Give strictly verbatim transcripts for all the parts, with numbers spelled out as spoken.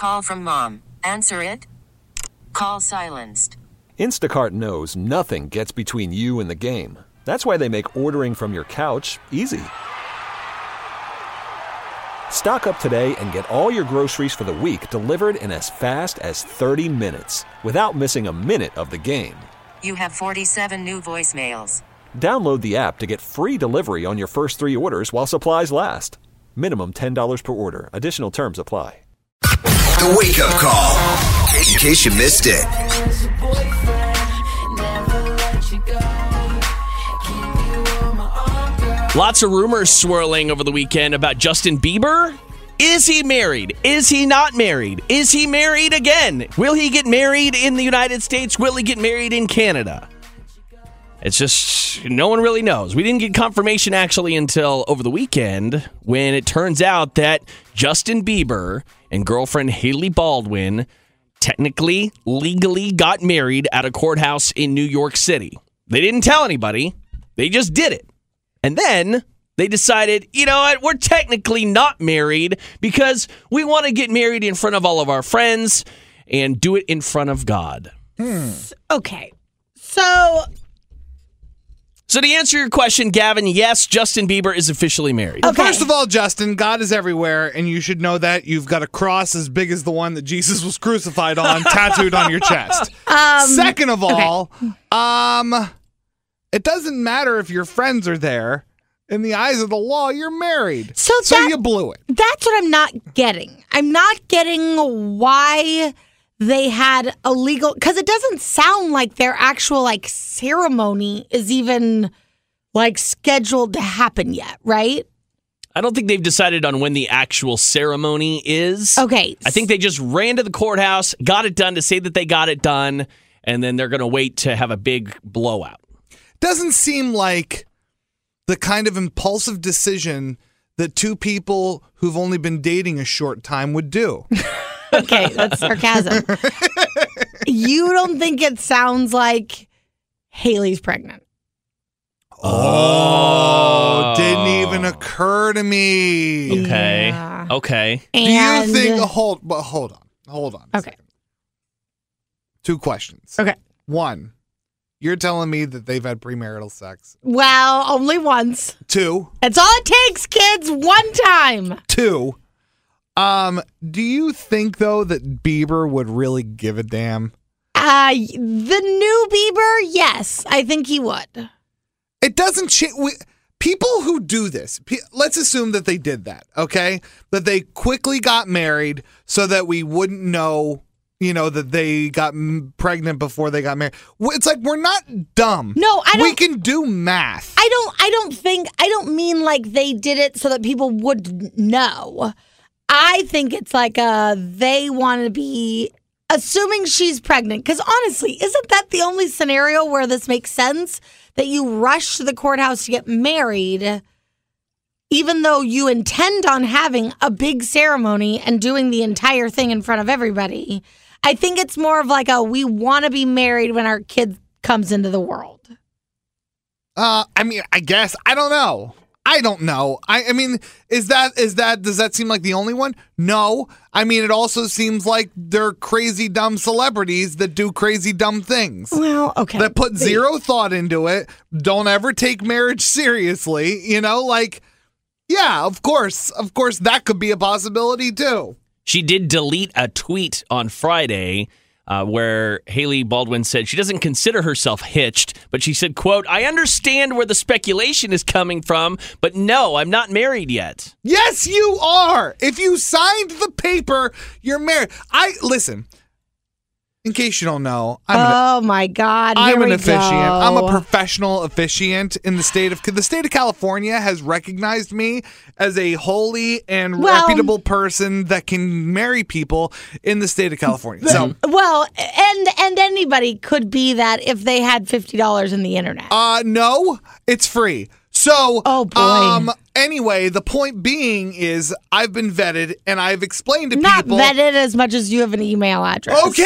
call from mom. Answer it. Call silenced. Instacart knows nothing gets between you and the game. That's why they make ordering from your couch easy. Stock up today and get all your groceries for the week delivered in as fast as thirty minutes without missing a minute of the game. You have forty-seven new voicemails. Download the app to get free delivery on your first three orders while supplies last. Minimum ten dollars per order. Additional terms apply. The Wake Up Call, in case you missed it. Lots of rumors swirling over the weekend about Justin Bieber. Is he married? Is he not married? Is he married again? Will he get married in the United States? Will he get married in Canada? It's just, no one really knows. We didn't get confirmation actually until over the weekend when it turns out that Justin Bieber and girlfriend Hailey Baldwin technically, legally got married at a courthouse in New York City. They didn't tell anybody. They just did it. And then they decided, you know what, we're technically not married because we want to get married in front of all of our friends and do it in front of God. Hmm. Okay. So... So to answer your question, Gavin, yes, Justin Bieber is officially married. Okay. First of all, Justin, God is everywhere, and you should know that. You've got a cross as big as the one that Jesus was crucified on, tattooed on your chest. Um, Second of all, okay. um, it doesn't matter if your friends are there. In the eyes of the law, you're married. So, so that, you blew it. That's what I'm not getting. I'm not getting why they had a legal, because it doesn't sound like their actual like ceremony is even like scheduled to happen yet, right? I don't think they've decided on when the actual ceremony is. Okay. I think they just ran to the courthouse, got it done to say that they got it done, and then they're going to wait to have a big blowout. Doesn't seem like the kind of impulsive decision that two people who've only been dating a short time would do. Okay, that's sarcasm. You don't think it sounds like Hailey's pregnant? Oh, didn't even occur to me. Okay. Yeah. Okay. And, Do you think? Hold, but hold on, hold on. a Okay. second. Two questions. Okay. One, you're telling me that they've had premarital sex. Well, only once. Two, That's all it takes, kids. One time. two. Um, do you think though that Bieber would really give a damn? Uh, the new Bieber, yes, I think he would. It doesn't change. People who do this, pe- let's assume that they did that, okay? That they quickly got married so that we wouldn't know, you know, that they got m- pregnant before they got married. W- It's like we're not dumb. No, I don't. We can do math. I don't. I don't think. I don't mean like they did it so that people would know. I think it's like uh they want to be assuming she's pregnant. Because honestly, isn't that the only scenario where this makes sense? That you rush to the courthouse to get married, even though you intend on having a big ceremony and doing the entire thing in front of everybody. I think it's more of like a we want to be married when our kid comes into the world. Uh, I mean, I guess I don't know. I don't know. I, I mean, is that is that does that seem like the only one? No. I mean, it also seems like they're crazy dumb celebrities that do crazy dumb things. Well, okay. That put zero thought into it. Don't ever take marriage seriously. You know, like, yeah, of course, of course, that could be a possibility too. She did delete a tweet on Friday uh, where Hailey Baldwin said she doesn't consider herself hitched, but she said, quote, I understand where the speculation is coming from, but no, I'm not married yet. Yes, you are. If you signed the paper, you're married. I listen. In case you don't know, I'm an, oh my God! Here I'm an we officiant. go. I'm a professional officiant in the state of the state of California has recognized me as a holy and Well- reputable person that can marry people in the state of California. So, Well, and and anybody could be that if they had fifty dollars in the internet. uh, no, it's free. So, Oh, boy. um, anyway, the point being is I've been vetted and I've explained to Not people. vetted as much as you have an email address. Okay.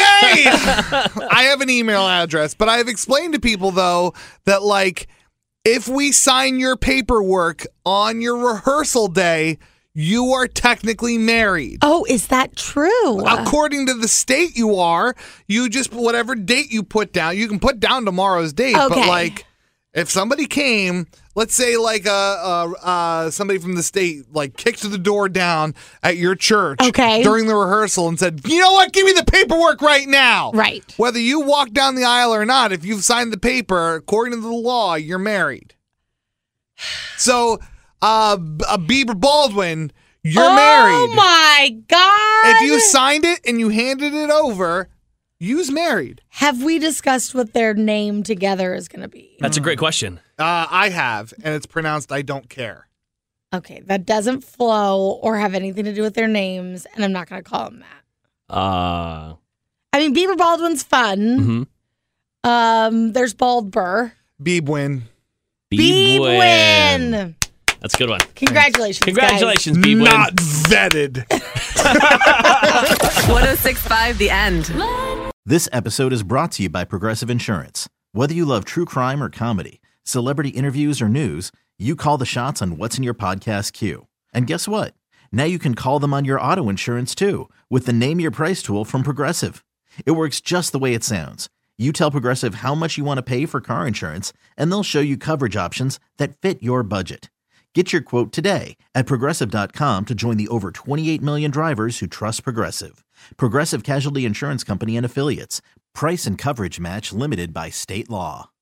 I have an email address, but I've explained to people, though, that, like, if we sign your paperwork on your rehearsal day, you are technically married. Oh, is that true? According to the state you are, you just, whatever date you put down, you can put down tomorrow's date. Okay. But like, if somebody came, let's say like uh, uh, uh, somebody from the state like kicked the door down at your church Okay. during the rehearsal and said, you know what, give me the paperwork right now. Right. Whether you walk down the aisle or not, if you've signed the paper, according to the law, you're married. So, uh, a Bieber Baldwin, you're oh married. Oh my God. If you signed it and you handed it over, you's married. Have we discussed what their name together is going to be? That's a great question. Uh, I have, and it's pronounced I don't care. Okay, that doesn't flow or have anything to do with their names, and I'm not going to call them that. Uh, I mean, Bieber Baldwin's fun. mhm. Um, there's Bald Burr. Beebwin. Beebwin. That's a good one. Congratulations, Congratulations, Beebwin. Not vetted. one oh six point five The End. This episode is brought to you by Progressive Insurance. Whether you love true crime or comedy, celebrity interviews or news, you call the shots on what's in your podcast queue. And guess what? Now you can call them on your auto insurance too with the Name Your Price tool from Progressive. It works just the way it sounds. You tell Progressive how much you want to pay for car insurance, and they'll show you coverage options that fit your budget. Get your quote today at Progressive dot com to join the over twenty-eight million drivers who trust Progressive. Progressive Casualty Insurance Company and Affiliates. Price and coverage match limited by state law.